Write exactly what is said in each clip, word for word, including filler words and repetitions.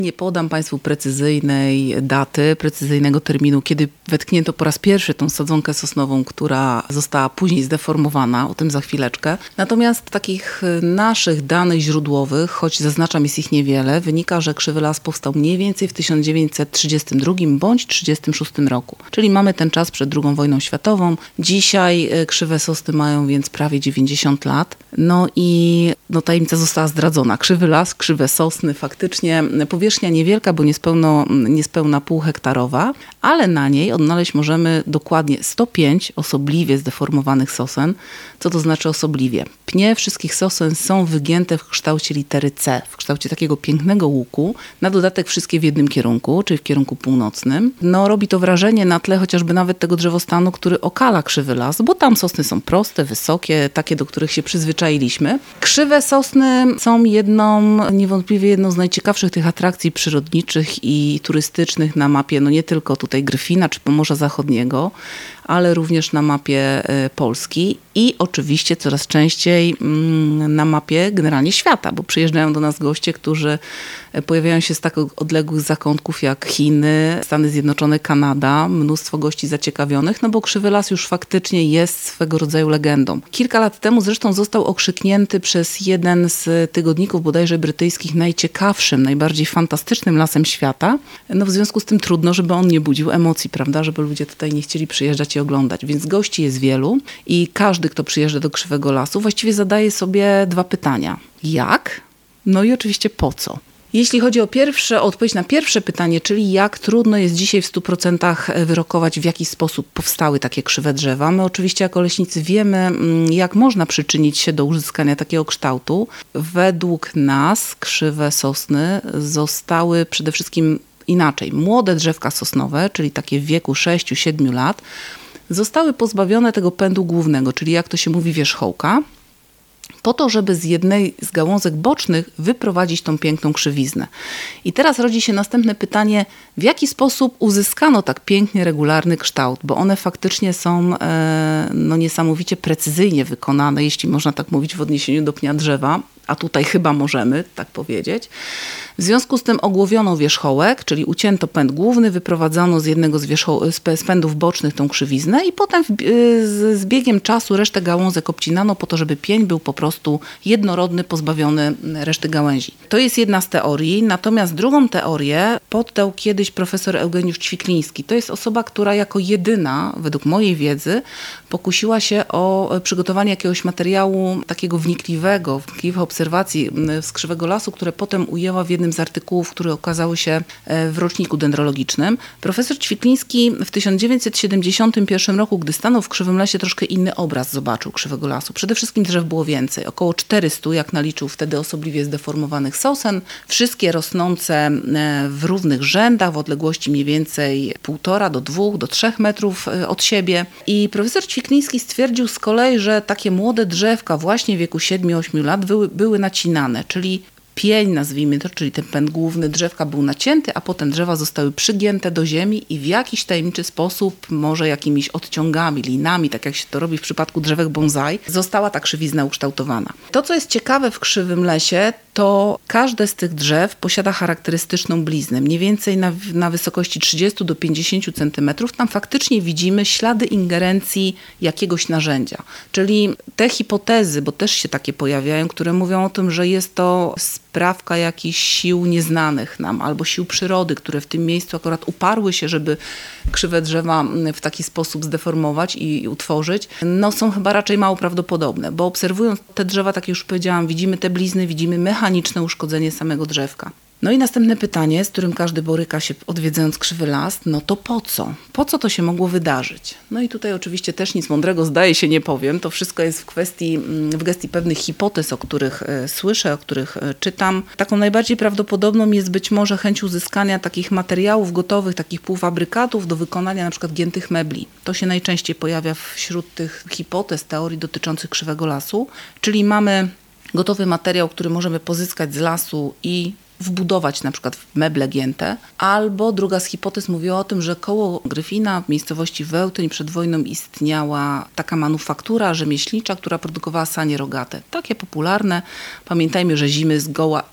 Nie podam Państwu precyzyjnej daty, precyzyjnego terminu, kiedy wetknięto po raz pierwszy tą sadzonkę sosnową, która została później zdeformowana, o tym za chwileczkę. Natomiast takich naszych danych źródłowych, choć zaznaczam, jest ich niewiele, wynika, że Krzywy Las powstał mniej więcej w tysiąc dziewięćset trzydziestym drugim bądź trzydziestym szóstym roku. Czyli mamy ten czas przed drugą wojną światową. Dzisiaj krzywe sosny mają więc prawie dziewięćdziesiąt lat. No i no, tajemnica została zdradzona. Krzywy Las, krzywe sosny, faktycznie powierzchnia niewielka, bo niespełna, niespełna pół hektarowa, ale na niej odnaleźć możemy dokładnie sto pięć osobliwie zdeformowanych sosen. Co to znaczy osobliwie? Pnie wszystkich sosen są wygięte w kształcie litery C, w kształcie takiego pięknego łuku, na dodatek wszystkie w jednym kierunku, czyli w kierunku północnym. No robi to wrażenie na tle chociażby nawet tego drzewostanu, który okala Krzywy Las, bo tam sosny są proste, wysokie, takie, do których się przyzwyczailiśmy. Krzywe sosny są jedną, niewątpliwie jedną z najciekawszych tych atrakcji przyrodniczych i turystycznych na mapie, no nie tylko tutaj Gryfina czy Pomorza Zachodniego, ale również na mapie Polski i oczywiście coraz częściej na mapie generalnie świata, bo przyjeżdżają do nas goście, którzy pojawiają się z tak odległych zakątków jak Chiny, Stany Zjednoczone, Kanada, mnóstwo gości zaciekawionych, no bo Krzywy Las już faktycznie jest swego rodzaju legendą. Kilka lat temu zresztą został okrzyknięty przez jeden z tygodników bodajże brytyjskich najciekawszym, najbardziej fantastycznym lasem świata. No w związku z tym trudno, żeby on nie budził emocji, prawda, żeby ludzie tutaj nie chcieli przyjeżdżać i oglądać. Więc gości jest wielu i każdy, kto przyjeżdża do Krzywego Lasu, właściwie zadaje sobie dwa pytania. Jak? No i oczywiście po co? Jeśli chodzi o pierwsze, o odpowiedź na pierwsze pytanie, czyli jak trudno jest dzisiaj w stu procentach wyrokować, w jaki sposób powstały takie krzywe drzewa. My oczywiście jako leśnicy wiemy, jak można przyczynić się do uzyskania takiego kształtu. Według nas krzywe sosny zostały przede wszystkim inaczej. Młode drzewka sosnowe, czyli takie w wieku sześciu siedmiu lat, zostały pozbawione tego pędu głównego, czyli jak to się mówi wierzchołka, po to, żeby z jednej z gałązek bocznych wyprowadzić tą piękną krzywiznę. I teraz rodzi się następne pytanie, w jaki sposób uzyskano tak pięknie regularny kształt, bo one faktycznie są e, no, niesamowicie precyzyjnie wykonane, jeśli można tak mówić w odniesieniu do pnia drzewa, a tutaj chyba możemy tak powiedzieć. W związku z tym ogłowiono wierzchołek, czyli ucięto pęd główny, wyprowadzono z jednego z, wierzcho- z pędów bocznych tą krzywiznę i potem w, z, z biegiem czasu resztę gałązek obcinano po to, żeby pień był po prostu jednorodny, pozbawiony reszty gałęzi. To jest jedna z teorii, natomiast drugą teorię poddał kiedyś profesor Eugeniusz Ćwikliński. To jest osoba, która jako jedyna, według mojej wiedzy, pokusiła się o przygotowanie jakiegoś materiału takiego wnikliwego, wnikliwych obserwacji z Krzywego Lasu, które potem ujęła w jednym z artykułów, które okazały się w roczniku dendrologicznym. Profesor Ćwikliński w tysiąc dziewięćset siedemdziesiątym pierwszym roku, gdy stanął w Krzywym Lesie, troszkę inny obraz zobaczył Krzywego Lasu. Przede wszystkim drzew było więcej, około czterystu, jak naliczył wtedy osobliwie zdeformowanych sosen, wszystkie rosnące w równych rzędach, w odległości mniej więcej półtora do dwóch, do trzech metrów od siebie. I profesor Ćwikliński stwierdził z kolei, że takie młode drzewka właśnie w wieku siedmiu ośmiu lat były, były nacinane, czyli pień, nazwijmy to, czyli ten pęd główny drzewka był nacięty, a potem drzewa zostały przygięte do ziemi i w jakiś tajemniczy sposób, może jakimiś odciągami, linami, tak jak się to robi w przypadku drzewek bonsai, została ta krzywizna ukształtowana. To, co jest ciekawe w Krzywym Lesie, to każde z tych drzew posiada charakterystyczną bliznę. Mniej więcej na, na wysokości trzydziestu do pięćdziesięciu centymetrów tam faktycznie widzimy ślady ingerencji jakiegoś narzędzia. Czyli te hipotezy, bo też się takie pojawiają, które mówią o tym, że jest to sprawka jakichś sił nieznanych nam albo sił przyrody, które w tym miejscu akurat uparły się, żeby krzywe drzewa w taki sposób zdeformować i utworzyć, no są chyba raczej mało prawdopodobne, bo obserwując te drzewa, tak jak już powiedziałam, widzimy te blizny, widzimy mechaniczne uszkodzenie samego drzewka. No i następne pytanie, z którym każdy boryka się odwiedzając Krzywy Las, no to po co? Po co to się mogło wydarzyć? No i tutaj oczywiście też nic mądrego zdaje się nie powiem. To wszystko jest w kwestii, w gestii pewnych hipotez, o których e, słyszę, o których e, czytam. Taką najbardziej prawdopodobną jest być może chęć uzyskania takich materiałów gotowych, takich półfabrykatów do wykonania na przykład giętych mebli. To się najczęściej pojawia wśród tych hipotez, teorii dotyczących Krzywego Lasu. Czyli mamy gotowy materiał, który możemy pozyskać z lasu i wbudować na przykład w meble gięte, albo druga z hipotez mówiła o tym, że koło Gryfina w miejscowości Wełtyń przed wojną istniała taka manufaktura rzemieślnicza, która produkowała sanie rogate. Takie popularne. Pamiętajmy, że zimy zgoła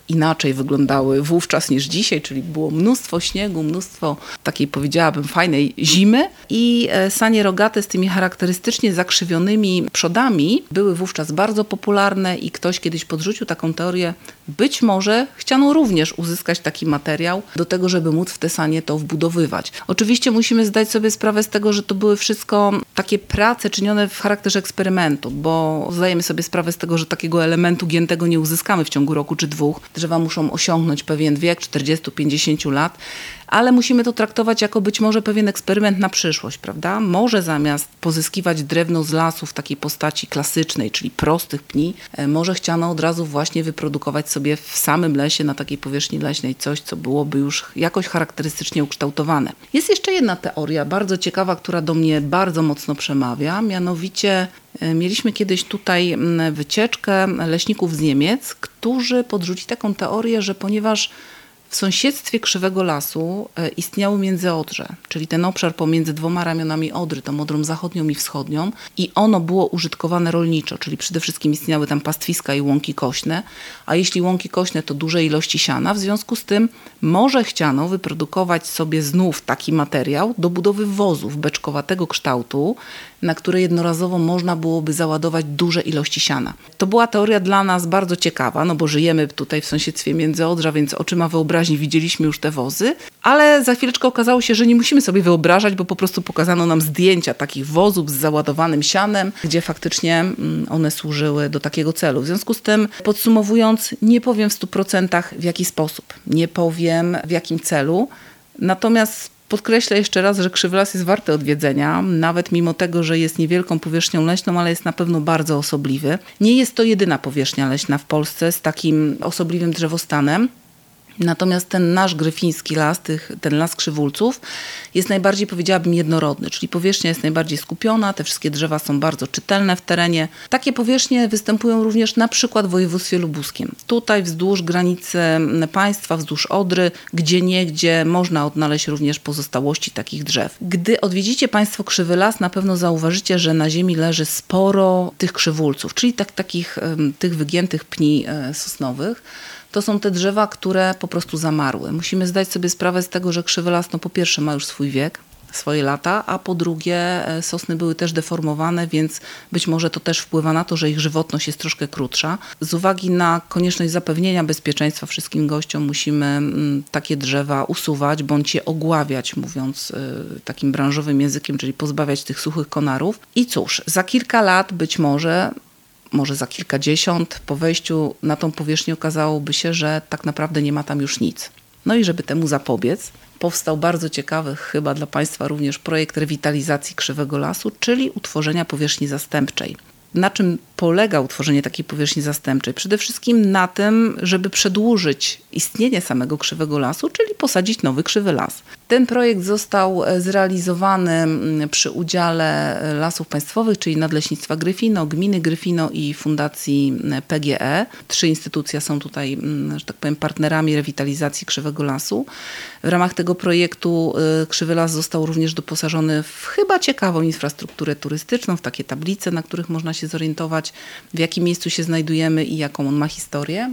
inaczej wyglądały wówczas niż dzisiaj, czyli było mnóstwo śniegu, mnóstwo takiej, powiedziałabym, fajnej zimy i sanie rogate z tymi charakterystycznie zakrzywionymi przodami były wówczas bardzo popularne i ktoś kiedyś podrzucił taką teorię, być może chciano również uzyskać taki materiał do tego, żeby móc w te sanie to wbudowywać. Oczywiście musimy zdać sobie sprawę z tego, że to były wszystko takie prace czynione w charakterze eksperymentu, bo zdajemy sobie sprawę z tego, że takiego elementu giętego nie uzyskamy w ciągu roku czy dwóch. Drzewa muszą osiągnąć pewien wiek, czterdzieści do pięćdziesięciu lat, ale musimy to traktować jako być może pewien eksperyment na przyszłość, prawda? Może zamiast pozyskiwać drewno z lasu w takiej postaci klasycznej, czyli prostych pni, może chciano od razu właśnie wyprodukować sobie w samym lesie, na takiej powierzchni leśnej coś, co byłoby już jakoś charakterystycznie ukształtowane. Jest jeszcze jedna teoria, bardzo ciekawa, która do mnie bardzo mocno przemawia, mianowicie mieliśmy kiedyś tutaj wycieczkę leśników z Niemiec, którzy podrzucili taką teorię, że ponieważ w sąsiedztwie Krzywego Lasu istniało Międzyodrze, czyli ten obszar pomiędzy dwoma ramionami Odry, tą Odrą zachodnią i wschodnią, i ono było użytkowane rolniczo, czyli przede wszystkim istniały tam pastwiska i łąki kośne, a jeśli łąki kośne, to duże ilości siana, w związku z tym może chciano wyprodukować sobie znów taki materiał do budowy wozów beczkowatego kształtu, na które jednorazowo można byłoby załadować duże ilości siana. To była teoria dla nas bardzo ciekawa, no bo żyjemy tutaj w sąsiedztwie Międzyodrza, więc oczyma wyobraźni widzieliśmy już te wozy, ale za chwileczkę okazało się, że nie musimy sobie wyobrażać, bo po prostu pokazano nam zdjęcia takich wozów z załadowanym sianem, gdzie faktycznie one służyły do takiego celu. W związku z tym, podsumowując, nie powiem w stu procentach w jaki sposób, nie powiem w jakim celu, natomiast podkreślę jeszcze raz, że Krzywy Las jest warty odwiedzenia, nawet mimo tego, że jest niewielką powierzchnią leśną, ale jest na pewno bardzo osobliwy. Nie jest to jedyna powierzchnia leśna w Polsce z takim osobliwym drzewostanem. Natomiast ten nasz gryfiński las, tych, ten las krzywulców jest najbardziej, powiedziałabym, jednorodny, czyli powierzchnia jest najbardziej skupiona, te wszystkie drzewa są bardzo czytelne w terenie. Takie powierzchnie występują również na przykład w województwie lubuskim. Tutaj wzdłuż granicy państwa, wzdłuż Odry, gdzie niegdzie można odnaleźć również pozostałości takich drzew. Gdy odwiedzicie Państwo Krzywy Las, na pewno zauważycie, że na ziemi leży sporo tych krzywulców, czyli tak, takich tych wygiętych pni sosnowych. To są te drzewa, które po prostu zamarły. Musimy zdać sobie sprawę z tego, że Krzywy Las no po pierwsze ma już swój wiek, swoje lata, a po drugie sosny były też deformowane, więc być może to też wpływa na to, że ich żywotność jest troszkę krótsza. Z uwagi na konieczność zapewnienia bezpieczeństwa wszystkim gościom musimy takie drzewa usuwać bądź je ogławiać, mówiąc takim branżowym językiem, czyli pozbawiać tych suchych konarów. I cóż, za kilka lat być może może za kilkadziesiąt, po wejściu na tą powierzchnię okazałoby się, że tak naprawdę nie ma tam już nic. No i żeby temu zapobiec, powstał bardzo ciekawy chyba dla Państwa również projekt rewitalizacji Krzywego Lasu, czyli utworzenia powierzchni zastępczej. Na czym polega utworzenie takiej powierzchni zastępczej? Przede wszystkim na tym, żeby przedłużyć istnienie samego Krzywego Lasu, czyli posadzić nowy Krzywy Las. Ten projekt został zrealizowany przy udziale Lasów Państwowych, czyli Nadleśnictwa Gryfino, Gminy Gryfino i Fundacji P G E. Trzy instytucje są tutaj, że tak powiem, partnerami rewitalizacji Krzywego Lasu. W ramach tego projektu Krzywy Las został również doposażony w chyba ciekawą infrastrukturę turystyczną, w takie tablice, na których można się zorientować, w jakim miejscu się znajdujemy i jaką on ma historię.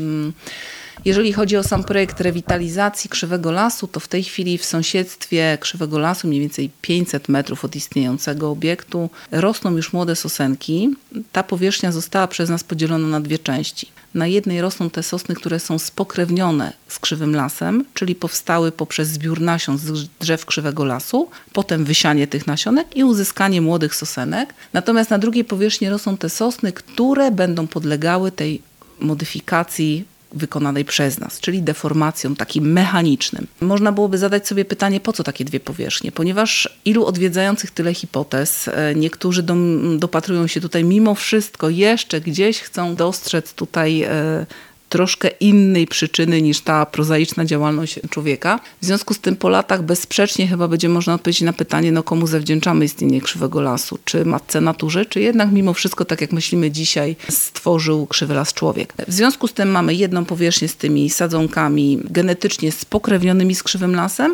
Jeżeli chodzi o sam projekt rewitalizacji Krzywego Lasu, to w tej chwili w sąsiedztwie Krzywego Lasu, mniej więcej pięćset metrów od istniejącego obiektu, rosną już młode sosenki. Ta powierzchnia została przez nas podzielona na dwie części. Na jednej rosną te sosny, które są spokrewnione z Krzywym Lasem, czyli powstały poprzez zbiór nasion z drzew Krzywego Lasu, potem wysianie tych nasionek i uzyskanie młodych sosenek. Natomiast na drugiej powierzchni rosną te sosny, które będą podlegały tej modyfikacji wykonanej przez nas, czyli deformacjom takim mechanicznym. Można byłoby zadać sobie pytanie, po co takie dwie powierzchnie? Ponieważ ilu odwiedzających tyle hipotez, niektórzy do, dopatrują się tutaj mimo wszystko, jeszcze gdzieś chcą dostrzec tutaj e, troszkę innej przyczyny niż ta prozaiczna działalność człowieka. W związku z tym po latach bezsprzecznie chyba będzie można odpowiedzieć na pytanie, no komu zawdzięczamy istnienie Krzywego Lasu? Czy matce naturze, czy jednak mimo wszystko, tak jak myślimy dzisiaj, stworzył Krzywy Las człowiek? W związku z tym mamy jedną powierzchnię z tymi sadzonkami genetycznie spokrewnionymi z Krzywym Lasem,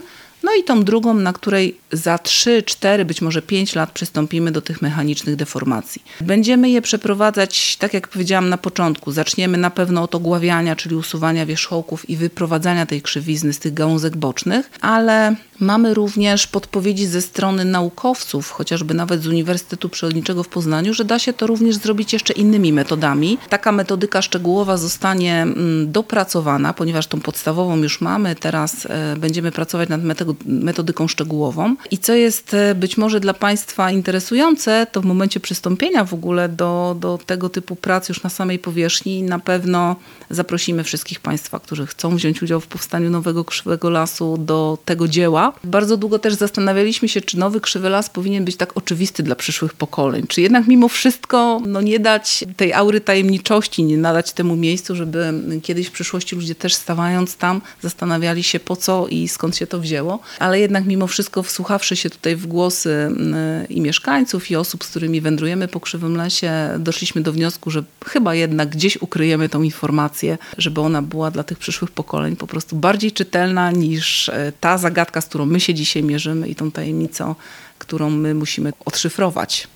No i tą drugą, na której za trzy, cztery, być może pięć lat przystąpimy do tych mechanicznych deformacji. Będziemy je przeprowadzać, tak jak powiedziałam na początku, zaczniemy na pewno od ogławiania, czyli usuwania wierzchołków i wyprowadzania tej krzywizny z tych gałązek bocznych, ale mamy również podpowiedzi ze strony naukowców, chociażby nawet z Uniwersytetu Przyrodniczego w Poznaniu, że da się to również zrobić jeszcze innymi metodami. Taka metodyka szczegółowa zostanie dopracowana, ponieważ tą podstawową już mamy, teraz będziemy pracować nad metodyką szczegółową. I co jest być może dla Państwa interesujące, to w momencie przystąpienia w ogóle do, do tego typu prac już na samej powierzchni na pewno zaprosimy wszystkich Państwa, którzy chcą wziąć udział w powstaniu nowego krzywego lasu do tego dzieła. Bardzo długo też zastanawialiśmy się, czy nowy krzywy las powinien być tak oczywisty dla przyszłych pokoleń, czy jednak mimo wszystko no, nie dać tej aury tajemniczości, nie nadać temu miejscu, żeby kiedyś w przyszłości ludzie też stawając tam zastanawiali się po co i skąd się to wzięło. Ale jednak mimo wszystko wsłuchawszy się tutaj w głosy i mieszkańców i osób, z którymi wędrujemy po krzywym lesie, doszliśmy do wniosku, że chyba jednak gdzieś ukryjemy tą informację, żeby ona była dla tych przyszłych pokoleń po prostu bardziej czytelna niż ta zagadka, z którą my się dzisiaj mierzymy i tą tajemnicą, którą my musimy odszyfrować.